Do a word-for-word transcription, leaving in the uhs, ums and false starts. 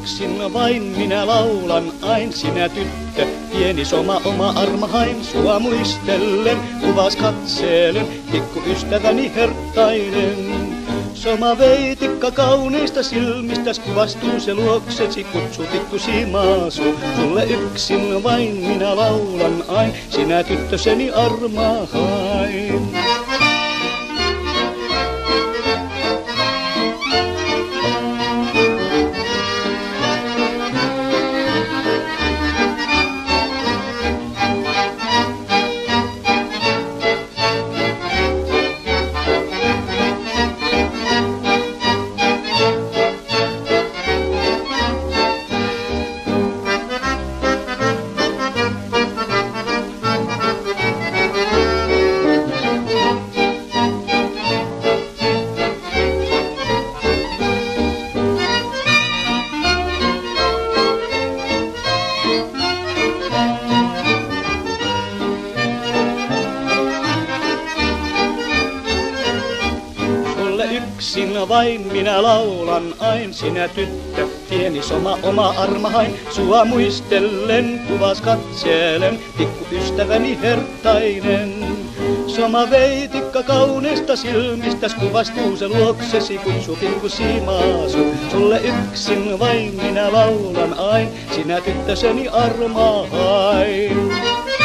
yksin vain minä laulan ain, sinä tyttö, pieni soma oma armahain, sua muistellen, kuvas katseelen, pikku ystäväni herttainen. Soma veitikka kauniista silmistäs, kuvastuu se luoksesi, kutsu pikku simaasu. Sulle yksin vain minä laulan ain, sinä tyttöseni armahain. Yksin vain minä laulan ain, sinä tyttö, pieni soma oma armahain, sua muistellen, kuvas katseelen, pikku ystäväni herttainen. Soma veitikka kauneista silmistäs, kuvastuu se luoksesi, kutsu pikku simaasu. Sulle yksin vain minä laulan ain, sinä tyttöseni armahain.